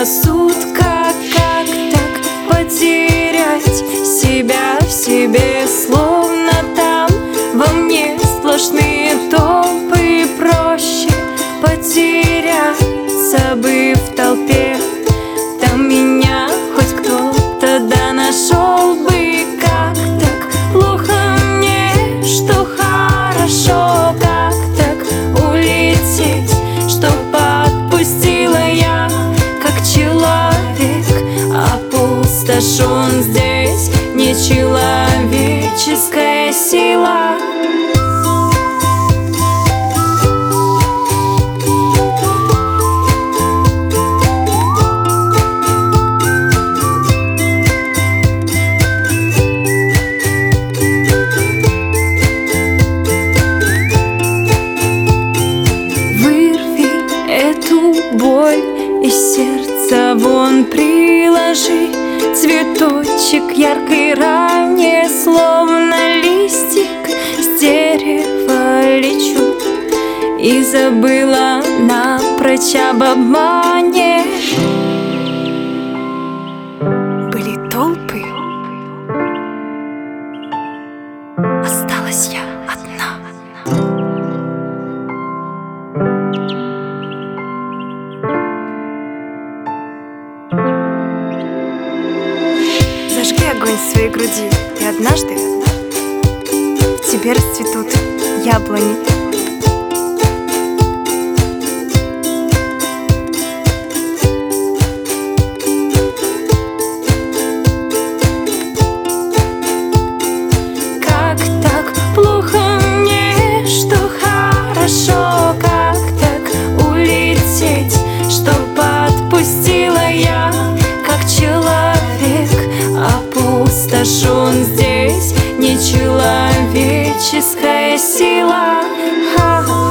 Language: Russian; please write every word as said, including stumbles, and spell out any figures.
рассудка. Как так потерять себя в себе, словно там во мне сплошные толпы? Проще потеряться бы в толпе, там меня хоть кто-то да нашел бы. Как так плохо мне, что хорошо? Как так улететь, чтоб отпустила я, как человек опустошен? Здесь нечеловеческая сила. Боль из сердца вон приложи, цветочек яркой ранее, словно листик с дерева лечу, и забыла напрочь об обмане. Были толпы, осталась я одна. Зажги огонь в своей груди, и однажды в тебе расцветут яблони. Как так плохо мне, что хорошо? Как так улететь, чтоб отпустила я, как человек опустошен? Здесь нечеловеческая сила. Ха-ха.